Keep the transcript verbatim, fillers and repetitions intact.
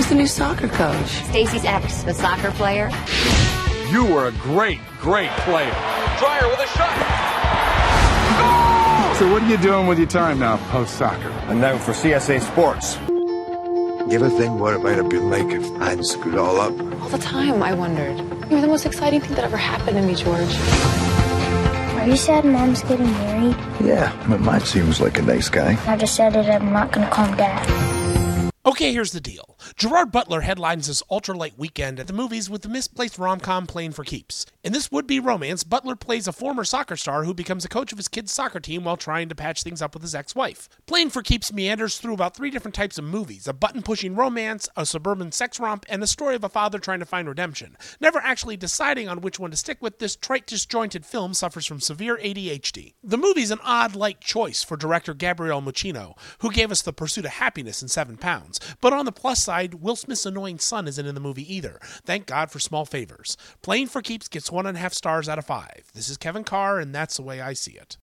the new soccer coach? Stacy's ex, the soccer player. You were a great, great player. Dreyer with a shot. Goal! So what are you doing with your time now, post-soccer? I'm now for C S A Sports. You ever think what it might have been like if I hadn't screwed it all up? All the time, I wondered. You were the most exciting thing that ever happened to me, George. Are you sad Mom's getting married? Yeah, but Mike seems like a nice guy. I decided I'm not going to call him Dad. Okay, here's the deal. Gerard Butler headlines this ultralight weekend at the movies with the misplaced rom-com Playing for Keeps. In this would-be romance, Butler plays a former soccer star who becomes a coach of his kid's soccer team while trying to patch things up with his ex-wife. Playing for Keeps meanders through about three different types of movies: a button-pushing romance, a suburban sex romp, and the story of a father trying to find redemption. Never actually deciding on which one to stick with, this trite, disjointed film suffers from severe A D H D. The movie's an odd light choice for director Gabriel Muccino, who gave us The Pursuit of Happiness in Seven Pounds. But on the plus side, Will Smith's annoying son isn't in the movie either. Thank God for small favors. Playing for Keeps gets one and a half stars out of five. This is Kevin Carr, and that's the way I see it.